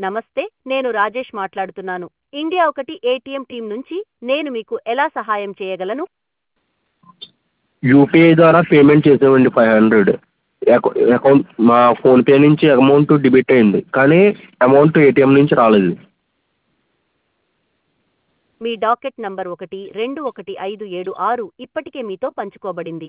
నమస్తే, నేను రాజేష్ మాట్లాడుతున్నాను. ఇండియా ఒకటి ఏటీఎం టీం నుంచి నేను మీకు ఎలా సహాయం చేయగలను? యూపీఐ ద్వారా పేమెంట్ చేసామండి 500. అకౌంట్ మా ఫోన్పే నుంచి అమౌంట్ డెబిట్ అయింది, కానీ అమౌంట్ ఏటీఎం నుంచి రాలేదు. మీ డాకెట్ నంబర్ 121576 ఇప్పటికే మీతో పంచుకోబడింది.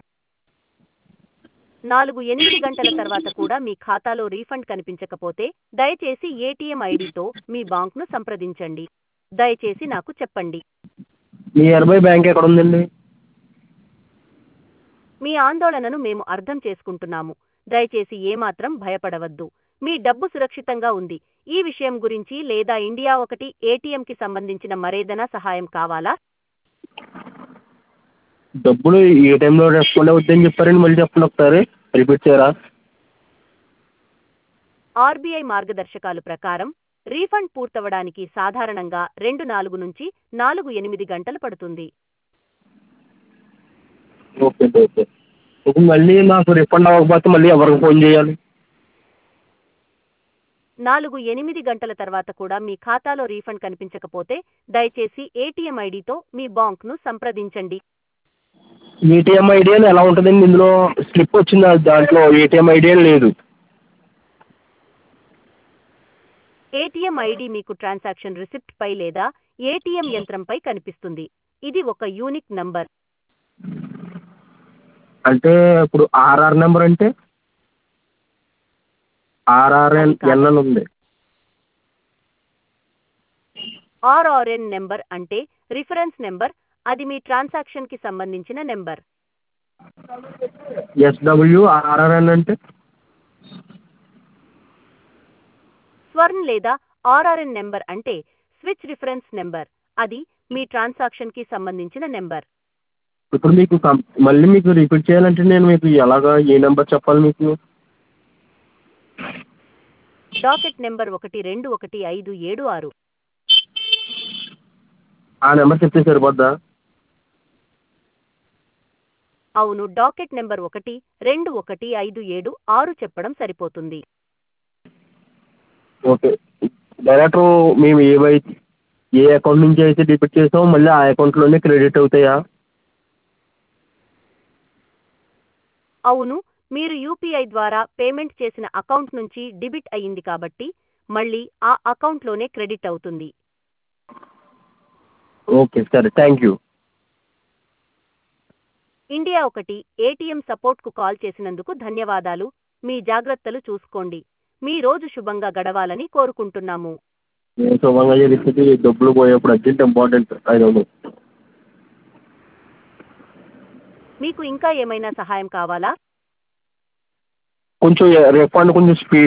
48 గంటల తర్వాత కూడా మీ ఖాతాలో రీఫండ్ కనిపించకపోతే దయచేసి ఏటీఎం ఐడితో మీ బాంక్ను సంప్రదించండి. దయచేసి నాకు చెప్పండి, నియర్ బై బ్యాంక్ ఎక్కడ ఉందండి? మీ ఆందోళనను మేము అర్థం చేసుకుంటున్నాము. దయచేసి ఏమాత్రం భయపడవద్దు. మీ డబ్బు సురక్షితంగా ఉంది. ఈ విషయం గురించి లేదా ఇండియా ఒకటి ఏటీఎంకి సంబంధించిన మరేదైనా సహాయం కావాలా? డబ్బులు ఏ టైంలో రెస్పాండ్ అవుద్దని చెప్పారండి, మళ్ళీ చెప్పండి ఒకసారి, రిపీట్ చేయరా? ఆర్బీఐ మార్గదర్శకాలు ప్రకారం రీఫండ్ పూర్తవడానికి సాధారణంగా 24 నుంచి 48 గంటలు పడుతుంది. Okay okay. ఇప్పుడు మళ్ళీ నాకు రిఫండ్ అవ్వకపోతే మళ్ళీ ఎవరికి ఫోన్ చేయాలి? 48 గంటల తర్వాత కూడా మీ ఖాతాలో రీఫండ్ కనిపించకపోతే దయచేసి ఏటీఎం ఐడితో మీ బాంక్ను సంప్రదించండి. ఏటీఎం ఐడి అని ఎలా ఉంటుందండి? ఇందులో స్లిప్ వచ్చింది, దాంట్లో ఏటీఎం ఐడి అని లేదు. ఏటీఎం ఐడి మీకు ట్రాన్సాక్షన్ రిసిప్ట్ పై లేదా ఏటీఎం యంత్రంపై కనిపిస్తుంది. ఇది ఒక యూనిక్ నంబర్. అంటే ఇప్పుడు ఆర్ఆర్ నెంబర్ అంటే ఆర్ఆర్ఎన్ ఎన్ అని ఉంది. ఆర్ఆర్ఎన్ నెంబర్ అంటే రిఫరెన్స్ నెంబర్. అది మీ ట్రాన్సాక్షన్కి సంబంధించిన నెంబర్. ఎస్డబ్ల్యూఆర్ఆర్ఎన్ అంటే స్వర్న్ లేదా ఆర్ఆర్ఎన్ నెంబర్ అంటే స్విచ్ రిఫరెన్స్ నెంబర్. అది మీ ట్రాన్సాక్షన్కి సంబంధించిన నెంబర్. ఇప్పుడు మీకు మళ్ళీ మీకు రిపీట్ చేయాలంటే నేను మీకు ఎలాగా ఏ నెంబర్ చెప్పాలి మీకు? Docket number 121576. ఆ నెంబర్ చెప్తే సరిపోద్దా? అవును, డాకెట్ నెంబర్ 121576 చెప్పడం సరిపోతుంది. ఓకే. డైరెక్ట్ మేము ఏ అకౌంట్ నుంచి అయితే డెబిట్ చేసామో మళ్ళీ ఆ అకౌంట్లోనే క్రెడిట్ అవుతాయా? అవును, మీరు యూపీఐ ద్వారా పేమెంట్ చేసిన అకౌంట్ నుంచి డెబిట్ అయ్యింది కాబట్టి మళ్ళీ ఆ అకౌంట్లోనే క్రెడిట్ అవుతుంది. ఓకే సరే, థ్యాంక్ యూ. ఇండియా ఒకటి ఏటీఎం సపోర్ట్కు కాల్ చేసినందుకు ధన్యవాదాలు. మీ జాగ్రత్తలు చూసుకోండి. మీ రోజు శుభంగా గడవాలని కోరుకుంటున్నాము. నేను శుభంగా జరిగితే డబ్బులు పోయేప్పుడు అర్జెంట్ ఇంపార్టెంట్ ఐదు. మీకు ఇంకా ఏమైనా సహాయం కావాలా? కొంచెం రిఫండ్ కొంచెం స్పీడ్